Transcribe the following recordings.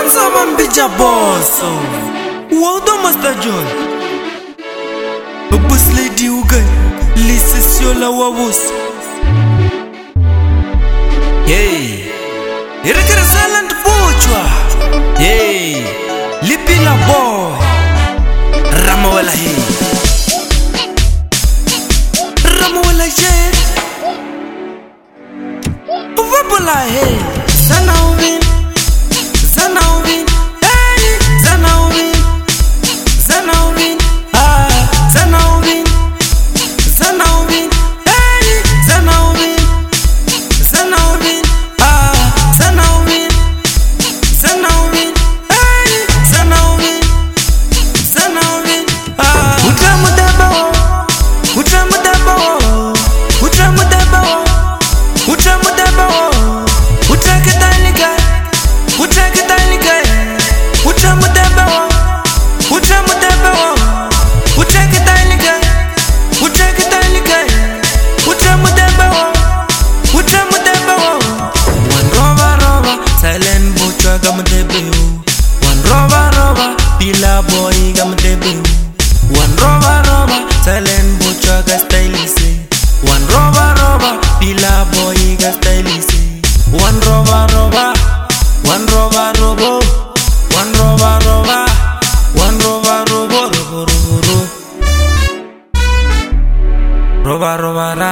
Saban bija boso Wow do Master John Bus lady ugay Lisi siola wawus Hey Irekere silent bochwa Hey Lipila boy Ramawala hey Ramawala hey Wabula hey Sana uvin Sana uvin Hey Sana uvin Sana uvin Sana uvin Sana uvin Hey Sana uvin Sana uvin Sana uvin Sana uvin Hey Sana uvin Sana uvin Utramudaba Utramudaba Utramudaba Utramudaba Utrakitanika Utrakitanika Utramudaba Utramudaba Utrakitanika Utrakitanika Utramudaba Utramudaba One roba silent butcher gamdebe One roba pila boy gamdebe One roba silent butcher gastylise One roba pila boy gastylise One roba One roba One roba One roba roba ra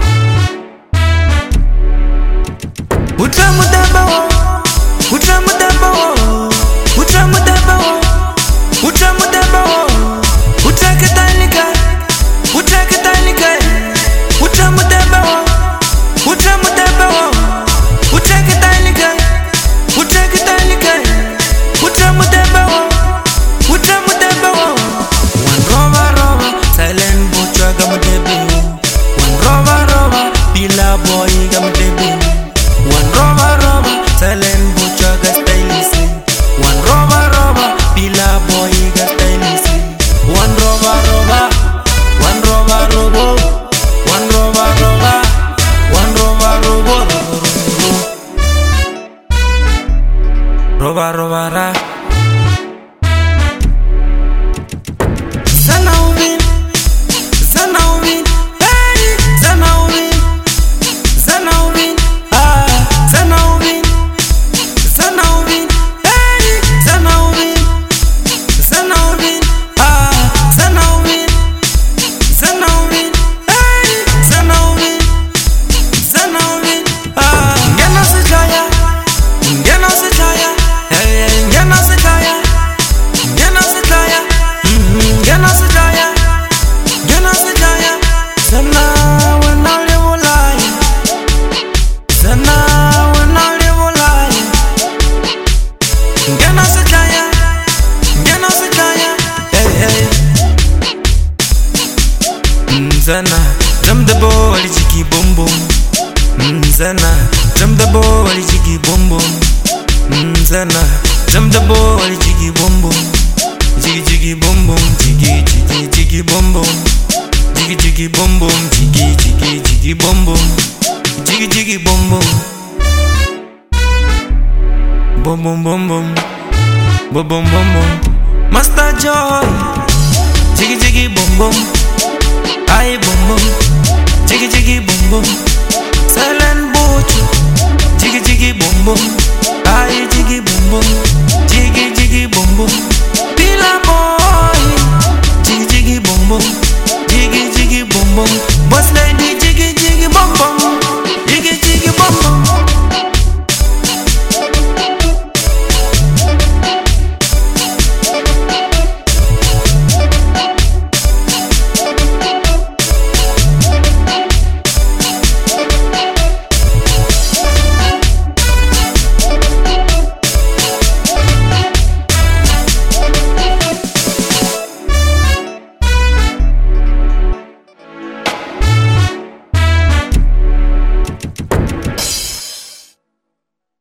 Utramudaba Utramudaba Utramudaba Utramudaba Utrakitanika Utrakitanika Utramudaba Utramudaba Utrakitanika Utrakitanika Utramudaba Utramudaba One roba silent butcher gamdebe One roba pila boy gamdebe One roba silent butcher gastylise One roba pila boy gastylise One roba One roba One roba One roba ra Sana uvin Sana uvin Hey Sana uvin Sana uvin Sana uvin Sana uvin Hey Sana uvin Sana uvin Sana uvin Sana uvin Hey Sana uvin Sana uvin Ngena sejaya Ngena sejaya Hey ngena sejaya Ngena sejaya Ngena sejaya Ngena sejaya Sana wena lewolai Sana wena lewolai Ngena sejaya Ngena sejaya Hey Sana Jam the boy jiki boom boom Sana Jam the boy jiki boom boom Sana Jam the boy jiki boom boom Jiggy boom boom Jiggy boom boom Jiggy boom boom Jiggy boom boom Jiggy boom boom Boom boom boom boom Boom boom boom boom Master John Jiggy boom boom Aye boom boom Jiggy boom boom Silent butcher Jiggy boom boom Aye jiggy boom boom Jiggy boom boom Pila boy Jiggy boom boom Jiggy boom boom Boss lady